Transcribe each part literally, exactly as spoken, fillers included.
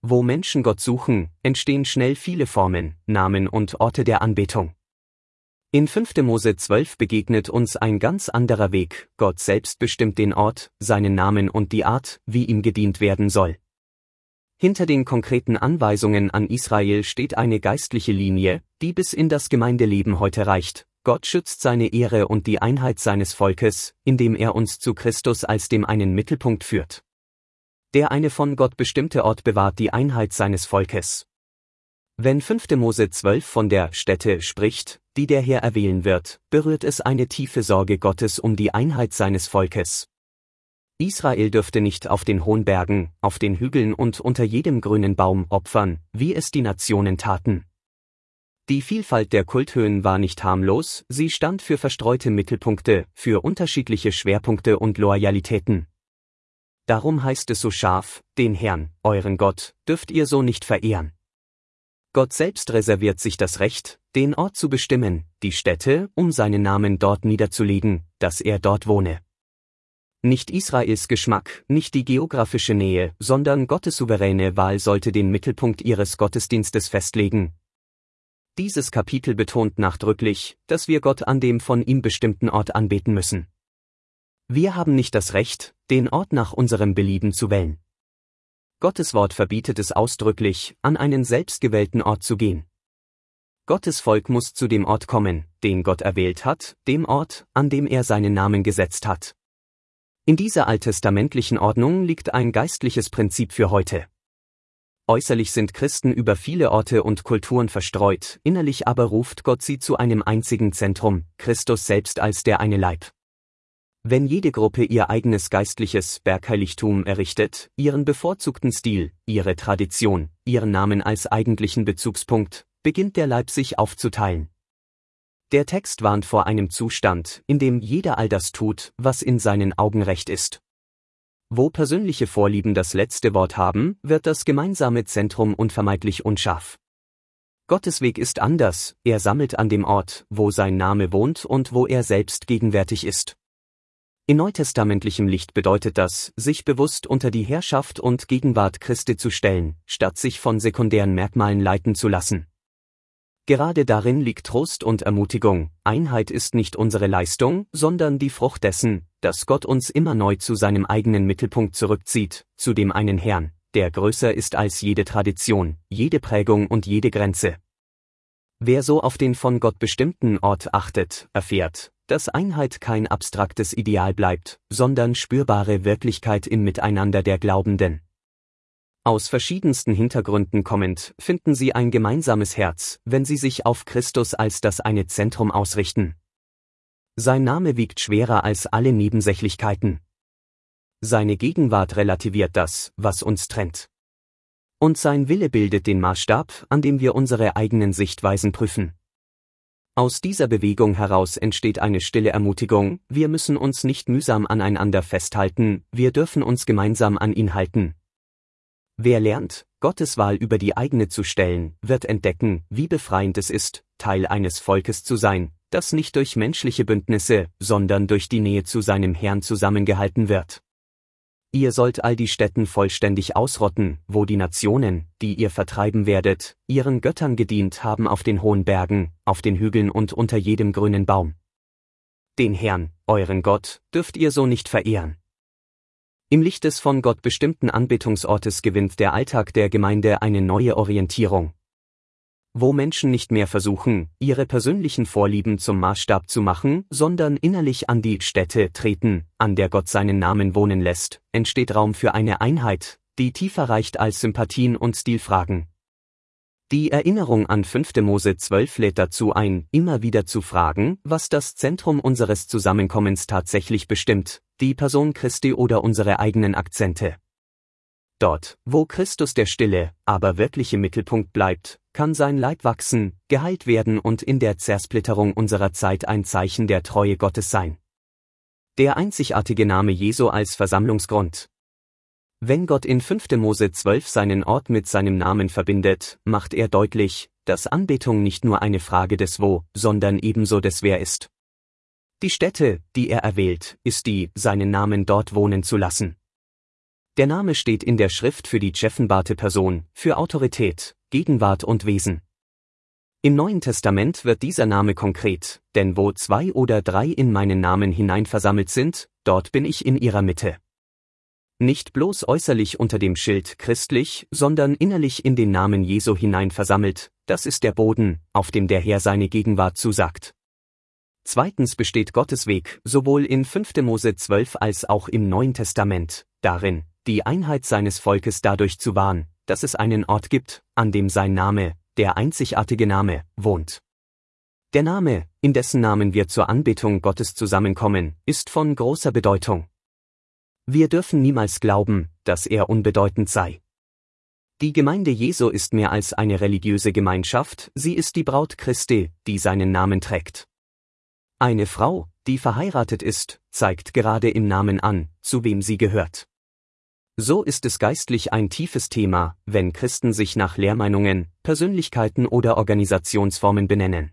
Wo Menschen Gott suchen, entstehen schnell viele Formen, Namen und Orte der Anbetung. In fünfter Mose zwölf begegnet uns ein ganz anderer Weg, Gott selbst bestimmt den Ort, seinen Namen und die Art, wie ihm gedient werden soll. Hinter den konkreten Anweisungen an Israel steht eine geistliche Linie, die bis in das Gemeindeleben heute reicht. Gott schützt seine Ehre und die Einheit seines Volkes, indem er uns zu Christus als dem einen Mittelpunkt führt. Der eine von Gott bestimmte Ort bewahrt die Einheit seines Volkes. Wenn fünfter Mose zwölf von der Stätte spricht, die der Herr erwählen wird, berührt es eine tiefe Sorge Gottes um die Einheit seines Volkes. Israel dürfte nicht auf den hohen Bergen, auf den Hügeln und unter jedem grünen Baum opfern, wie es die Nationen taten. Die Vielfalt der Kulthöhen war nicht harmlos, sie stand für verstreute Mittelpunkte, für unterschiedliche Schwerpunkte und Loyalitäten. Darum heißt es so scharf, den Herrn, euren Gott, dürft ihr so nicht verehren. Gott selbst reserviert sich das Recht, den Ort zu bestimmen, die Stätte, um seinen Namen dort niederzulegen, dass er dort wohne. Nicht Israels Geschmack, nicht die geografische Nähe, sondern Gottes souveräne Wahl sollte den Mittelpunkt ihres Gottesdienstes festlegen. Dieses Kapitel betont nachdrücklich, dass wir Gott an dem von ihm bestimmten Ort anbeten müssen. Wir haben nicht das Recht, den Ort nach unserem Belieben zu wählen. Gottes Wort verbietet es ausdrücklich, an einen selbstgewählten Ort zu gehen. Gottes Volk muss zu dem Ort kommen, den Gott erwählt hat, dem Ort, an dem er seinen Namen gesetzt hat. In dieser alttestamentlichen Ordnung liegt ein geistliches Prinzip für heute. Äußerlich sind Christen über viele Orte und Kulturen verstreut, innerlich aber ruft Gott sie zu einem einzigen Zentrum, Christus selbst als der eine Leib. Wenn jede Gruppe ihr eigenes geistliches Bergheiligtum errichtet, ihren bevorzugten Stil, ihre Tradition, ihren Namen als eigentlichen Bezugspunkt, beginnt der Leib sich aufzuteilen. Der Text warnt vor einem Zustand, in dem jeder all das tut, was in seinen Augen recht ist. Wo persönliche Vorlieben das letzte Wort haben, wird das gemeinsame Zentrum unvermeidlich unscharf. Gottes Weg ist anders, er sammelt an dem Ort, wo sein Name wohnt und wo er selbst gegenwärtig ist. In neutestamentlichem Licht bedeutet das, sich bewusst unter die Herrschaft und Gegenwart Christi zu stellen, statt sich von sekundären Merkmalen leiten zu lassen. Gerade darin liegt Trost und Ermutigung, Einheit ist nicht unsere Leistung, sondern die Frucht dessen, dass Gott uns immer neu zu seinem eigenen Mittelpunkt zurückzieht, zu dem einen Herrn, der größer ist als jede Tradition, jede Prägung und jede Grenze. Wer so auf den von Gott bestimmten Ort achtet, erfährt, dass Einheit kein abstraktes Ideal bleibt, sondern spürbare Wirklichkeit im Miteinander der Glaubenden. Aus verschiedensten Hintergründen kommend, finden sie ein gemeinsames Herz, wenn sie sich auf Christus als das eine Zentrum ausrichten. Sein Name wiegt schwerer als alle Nebensächlichkeiten. Seine Gegenwart relativiert das, was uns trennt. Und sein Wille bildet den Maßstab, an dem wir unsere eigenen Sichtweisen prüfen. Aus dieser Bewegung heraus entsteht eine stille Ermutigung, wir müssen uns nicht mühsam aneinander festhalten, wir dürfen uns gemeinsam an ihn halten. Wer lernt, Gottes Wahl über die eigene zu stellen, wird entdecken, wie befreiend es ist, Teil eines Volkes zu sein, das nicht durch menschliche Bündnisse, sondern durch die Nähe zu seinem Herrn zusammengehalten wird. Ihr sollt all die Stätten vollständig ausrotten, wo die Nationen, die ihr vertreiben werdet, ihren Göttern gedient haben auf den hohen Bergen, auf den Hügeln und unter jedem grünen Baum. Den Herrn, euren Gott, dürft ihr so nicht verehren. Im Licht des von Gott bestimmten Anbetungsortes gewinnt der Alltag der Gemeinde eine neue Orientierung. Wo Menschen nicht mehr versuchen, ihre persönlichen Vorlieben zum Maßstab zu machen, sondern innerlich an die Stätte treten, an der Gott seinen Namen wohnen lässt, entsteht Raum für eine Einheit, die tiefer reicht als Sympathien und Stilfragen. Die Erinnerung an fünfter Mose zwölf lädt dazu ein, immer wieder zu fragen, was das Zentrum unseres Zusammenkommens tatsächlich bestimmt, die Person Christi oder unsere eigenen Akzente. Dort, wo Christus der stille, aber wirkliche Mittelpunkt bleibt, kann sein Leib wachsen, geheilt werden und in der Zersplitterung unserer Zeit ein Zeichen der Treue Gottes sein. Der einzigartige Name Jesu als Versammlungsgrund. Wenn Gott in fünfter Mose zwölf seinen Ort mit seinem Namen verbindet, macht er deutlich, dass Anbetung nicht nur eine Frage des Wo, sondern ebenso des Wer ist. Die Stätte, die er erwählt, ist die, seinen Namen dort wohnen zu lassen. Der Name steht in der Schrift für die tscheffenbarte Person, für Autorität, Gegenwart und Wesen. Im Neuen Testament wird dieser Name konkret, denn wo zwei oder drei in meinen Namen hinein versammelt sind, dort bin ich in ihrer Mitte. Nicht bloß äußerlich unter dem Schild christlich, sondern innerlich in den Namen Jesu hinein versammelt, das ist der Boden, auf dem der Herr seine Gegenwart zusagt. Zweitens besteht Gottes Weg, sowohl in fünfter Mose zwölf als auch im Neuen Testament, darin, die Einheit seines Volkes dadurch zu wahren, dass es einen Ort gibt, an dem sein Name, der einzigartige Name, wohnt. Der Name, in dessen Namen wir zur Anbetung Gottes zusammenkommen, ist von großer Bedeutung. Wir dürfen niemals glauben, dass er unbedeutend sei. Die Gemeinde Jesu ist mehr als eine religiöse Gemeinschaft, sie ist die Braut Christi, die seinen Namen trägt. Eine Frau, die verheiratet ist, zeigt gerade im Namen an, zu wem sie gehört. So ist es geistlich ein tiefes Thema, wenn Christen sich nach Lehrmeinungen, Persönlichkeiten oder Organisationsformen benennen.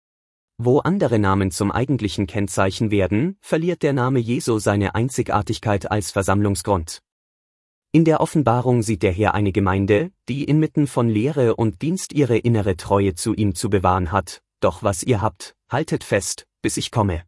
Wo andere Namen zum eigentlichen Kennzeichen werden, verliert der Name Jesu seine Einzigartigkeit als Versammlungsgrund. In der Offenbarung sieht der Herr eine Gemeinde, die inmitten von Lehre und Dienst ihre innere Treue zu ihm zu bewahren hat, doch was ihr habt, haltet fest, bis ich komme.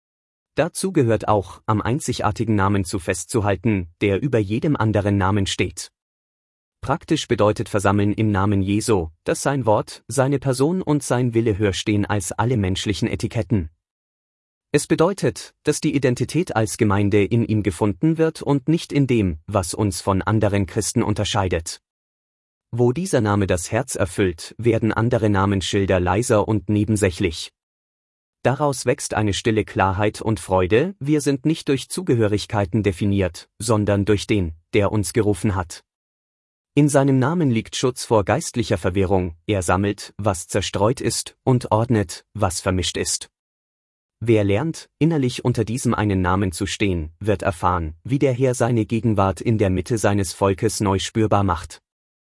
Dazu gehört auch, am einzigartigen Namen zu festzuhalten, der über jedem anderen Namen steht. Praktisch bedeutet Versammeln im Namen Jesu, dass sein Wort, seine Person und sein Wille höher stehen als alle menschlichen Etiketten. Es bedeutet, dass die Identität als Gemeinde in ihm gefunden wird und nicht in dem, was uns von anderen Christen unterscheidet. Wo dieser Name das Herz erfüllt, werden andere Namensschilder leiser und nebensächlich. Daraus wächst eine stille Klarheit und Freude, wir sind nicht durch Zugehörigkeiten definiert, sondern durch den, der uns gerufen hat. In seinem Namen liegt Schutz vor geistlicher Verwirrung, er sammelt, was zerstreut ist, und ordnet, was vermischt ist. Wer lernt, innerlich unter diesem einen Namen zu stehen, wird erfahren, wie der Herr seine Gegenwart in der Mitte seines Volkes neu spürbar macht.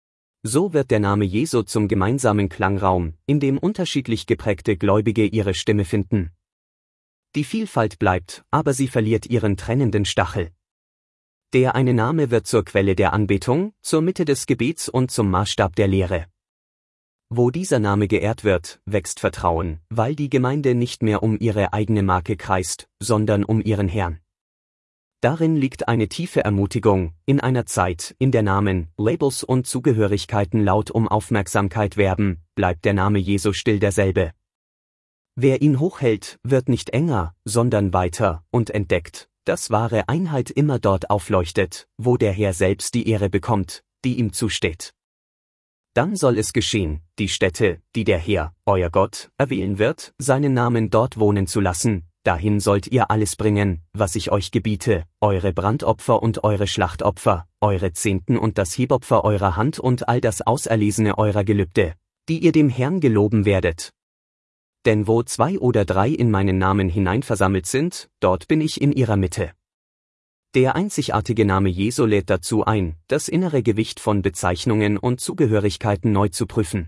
So wird der Name Jesu zum gemeinsamen Klangraum, in dem unterschiedlich geprägte Gläubige ihre Stimme finden. Die Vielfalt bleibt, aber sie verliert ihren trennenden Stachel. Der eine Name wird zur Quelle der Anbetung, zur Mitte des Gebets und zum Maßstab der Lehre. Wo dieser Name geehrt wird, wächst Vertrauen, weil die Gemeinde nicht mehr um ihre eigene Marke kreist, sondern um ihren Herrn. Darin liegt eine tiefe Ermutigung, in einer Zeit, in der Namen, Labels und Zugehörigkeiten laut um Aufmerksamkeit werben, bleibt der Name Jesu still derselbe. Wer ihn hochhält, wird nicht enger, sondern weiter, und entdeckt, dass wahre Einheit immer dort aufleuchtet, wo der Herr selbst die Ehre bekommt, die ihm zusteht. Dann soll es geschehen, die Stätte, die der Herr, euer Gott, erwählen wird, seinen Namen dort wohnen zu lassen, dahin sollt ihr alles bringen, was ich euch gebiete, eure Brandopfer und eure Schlachtopfer, eure Zehnten und das Hebopfer eurer Hand und all das Auserlesene eurer Gelübde, die ihr dem Herrn geloben werdet. Denn wo zwei oder drei in meinen Namen hinein versammelt sind, dort bin ich in ihrer Mitte. Der einzigartige Name Jesu lädt dazu ein, das innere Gewicht von Bezeichnungen und Zugehörigkeiten neu zu prüfen.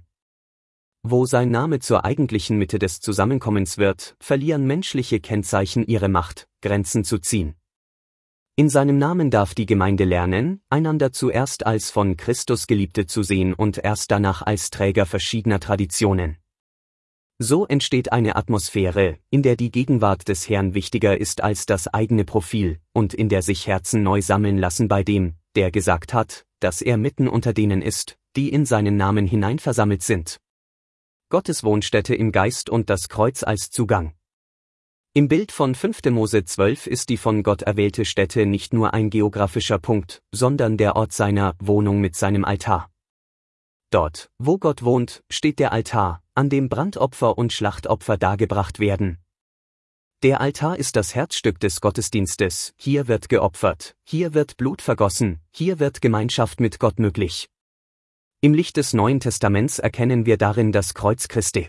Wo sein Name zur eigentlichen Mitte des Zusammenkommens wird, verlieren menschliche Kennzeichen ihre Macht, Grenzen zu ziehen. In seinem Namen darf die Gemeinde lernen, einander zuerst als von Christus Geliebte zu sehen und erst danach als Träger verschiedener Traditionen. So entsteht eine Atmosphäre, in der die Gegenwart des Herrn wichtiger ist als das eigene Profil, und in der sich Herzen neu sammeln lassen bei dem, der gesagt hat, dass er mitten unter denen ist, die in seinen Namen hinein versammelt sind. Gottes Wohnstätte im Geist und das Kreuz als Zugang. Im Bild von fünfter Mose zwölf ist die von Gott erwählte Stätte nicht nur ein geografischer Punkt, sondern der Ort seiner Wohnung mit seinem Altar. Dort, wo Gott wohnt, steht der Altar, an dem Brandopfer und Schlachtopfer dargebracht werden. Der Altar ist das Herzstück des Gottesdienstes, hier wird geopfert, hier wird Blut vergossen, hier wird Gemeinschaft mit Gott möglich. Im Licht des Neuen Testaments erkennen wir darin das Kreuz Christi.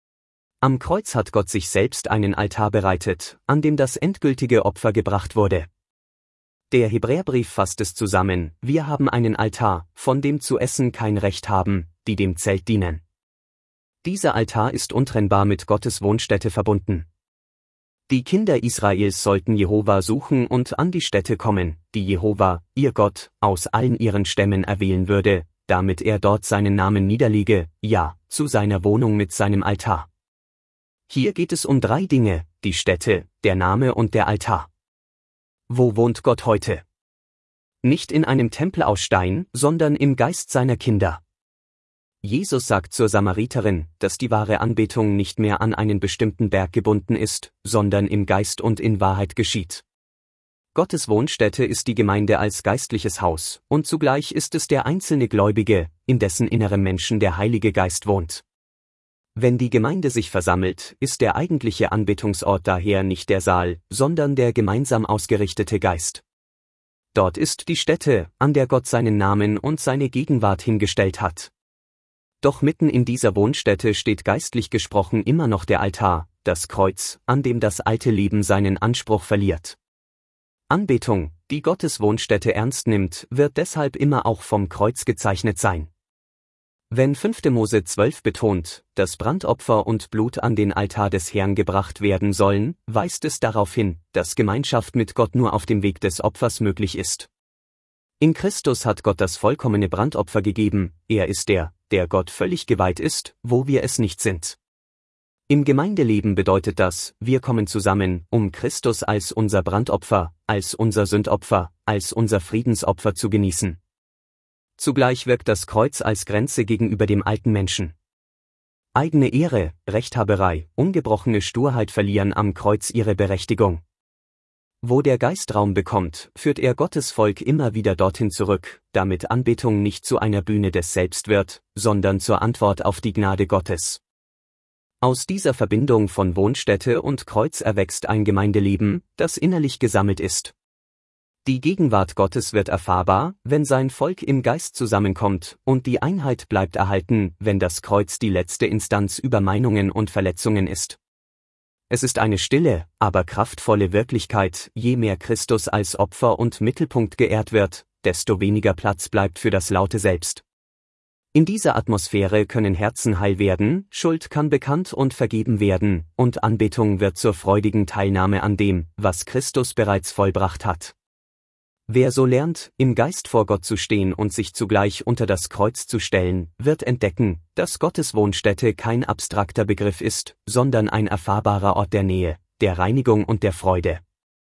Am Kreuz hat Gott sich selbst einen Altar bereitet, an dem das endgültige Opfer gebracht wurde. Der Hebräerbrief fasst es zusammen, wir haben einen Altar, von dem zu essen kein Recht haben, die dem Zelt dienen. Dieser Altar ist untrennbar mit Gottes Wohnstätte verbunden. Die Kinder Israels sollten Jehova suchen und an die Stätte kommen, die Jehova, ihr Gott, aus allen ihren Stämmen erwählen würde, damit er dort seinen Namen niederlege, ja, zu seiner Wohnung mit seinem Altar. Hier geht es um drei Dinge, die Stätte, der Name und der Altar. Wo wohnt Gott heute? Nicht in einem Tempel aus Stein, sondern im Geist seiner Kinder. Jesus sagt zur Samariterin, dass die wahre Anbetung nicht mehr an einen bestimmten Berg gebunden ist, sondern im Geist und in Wahrheit geschieht. Gottes Wohnstätte ist die Gemeinde als geistliches Haus, und zugleich ist es der einzelne Gläubige, in dessen innerem Menschen der Heilige Geist wohnt. Wenn die Gemeinde sich versammelt, ist der eigentliche Anbetungsort daher nicht der Saal, sondern der gemeinsam ausgerichtete Geist. Dort ist die Stätte, an der Gott seinen Namen und seine Gegenwart hingestellt hat. Doch mitten in dieser Wohnstätte steht geistlich gesprochen immer noch der Altar, das Kreuz, an dem das alte Leben seinen Anspruch verliert. Anbetung, die Gottes Wohnstätte ernst nimmt, wird deshalb immer auch vom Kreuz gezeichnet sein. Wenn fünfte Mose zwölf betont, dass Brandopfer und Blut an den Altar des Herrn gebracht werden sollen, weist es darauf hin, dass Gemeinschaft mit Gott nur auf dem Weg des Opfers möglich ist. In Christus hat Gott das vollkommene Brandopfer gegeben, er ist der, der Gott völlig geweiht ist, wo wir es nicht sind. Im Gemeindeleben bedeutet das, wir kommen zusammen, um Christus als unser Brandopfer, als unser Sündopfer, als unser Friedensopfer zu genießen. Zugleich wirkt das Kreuz als Grenze gegenüber dem alten Menschen. Eigene Ehre, Rechthaberei, ungebrochene Sturheit verlieren am Kreuz ihre Berechtigung. Wo der Geist Raum bekommt, führt er Gottes Volk immer wieder dorthin zurück, damit Anbetung nicht zu einer Bühne des Selbst wird, sondern zur Antwort auf die Gnade Gottes. Aus dieser Verbindung von Wohnstätte und Kreuz erwächst ein Gemeindeleben, das innerlich gesammelt ist. Die Gegenwart Gottes wird erfahrbar, wenn sein Volk im Geist zusammenkommt, und die Einheit bleibt erhalten, wenn das Kreuz die letzte Instanz über Meinungen und Verletzungen ist. Es ist eine stille, aber kraftvolle Wirklichkeit, je mehr Christus als Opfer und Mittelpunkt geehrt wird, desto weniger Platz bleibt für das laute Selbst. In dieser Atmosphäre können Herzen heil werden, Schuld kann bekannt und vergeben werden, und Anbetung wird zur freudigen Teilnahme an dem, was Christus bereits vollbracht hat. Wer so lernt, im Geist vor Gott zu stehen und sich zugleich unter das Kreuz zu stellen, wird entdecken, dass Gottes Wohnstätte kein abstrakter Begriff ist, sondern ein erfahrbarer Ort der Nähe, der Reinigung und der Freude.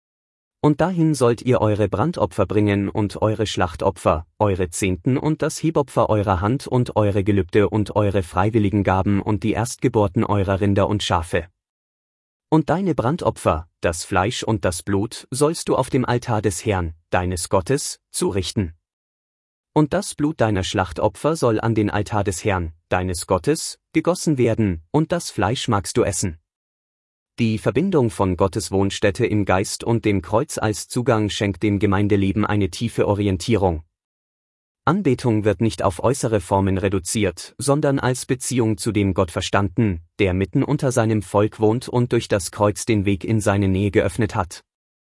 Und dahin sollt ihr eure Brandopfer bringen und eure Schlachtopfer, eure Zehnten und das Hebopfer eurer Hand und eure Gelübde und eure freiwilligen Gaben und die Erstgeburten eurer Rinder und Schafe. Und deine Brandopfer, das Fleisch und das Blut, sollst du auf dem Altar des Herrn, deines Gottes, zurichten. Und das Blut deiner Schlachtopfer soll an den Altar des Herrn, deines Gottes, gegossen werden, und das Fleisch magst du essen. Die Verbindung von Gottes Wohnstätte im Geist und dem Kreuz als Zugang schenkt dem Gemeindeleben eine tiefe Orientierung. Anbetung wird nicht auf äußere Formen reduziert, sondern als Beziehung zu dem Gott verstanden, der mitten unter seinem Volk wohnt und durch das Kreuz den Weg in seine Nähe geöffnet hat.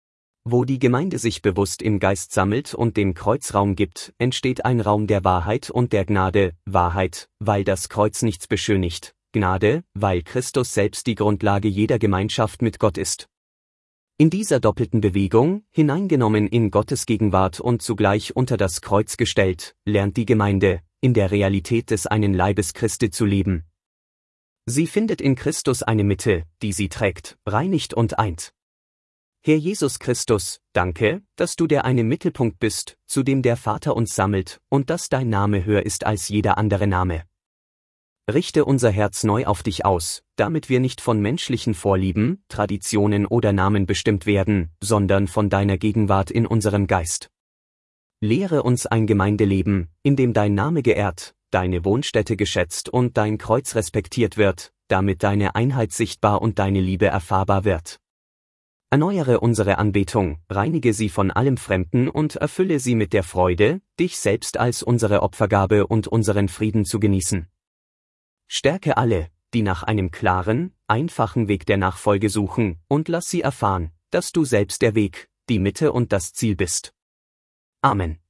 Wo die Gemeinde sich bewusst im Geist sammelt und dem Kreuz Raum gibt, entsteht ein Raum der Wahrheit und der Gnade, Wahrheit, weil das Kreuz nichts beschönigt, Gnade, weil Christus selbst die Grundlage jeder Gemeinschaft mit Gott ist. In dieser doppelten Bewegung, hineingenommen in Gottes Gegenwart und zugleich unter das Kreuz gestellt, lernt die Gemeinde, in der Realität des einen Leibes Christi zu leben. Sie findet in Christus eine Mitte, die sie trägt, reinigt und eint. Herr Jesus Christus, danke, dass du der eine Mittelpunkt bist, zu dem der Vater uns sammelt, und dass dein Name höher ist als jeder andere Name. Richte unser Herz neu auf dich aus, damit wir nicht von menschlichen Vorlieben, Traditionen oder Namen bestimmt werden, sondern von deiner Gegenwart in unserem Geist. Lehre uns ein Gemeindeleben, in dem dein Name geehrt, deine Wohnstätte geschätzt und dein Kreuz respektiert wird, damit deine Einheit sichtbar und deine Liebe erfahrbar wird. Erneuere unsere Anbetung, reinige sie von allem Fremden und erfülle sie mit der Freude, dich selbst als unsere Opfergabe und unseren Frieden zu genießen. Stärke alle, die nach einem klaren, einfachen Weg der Nachfolge suchen, und lass sie erfahren, dass du selbst der Weg, die Mitte und das Ziel bist. Amen.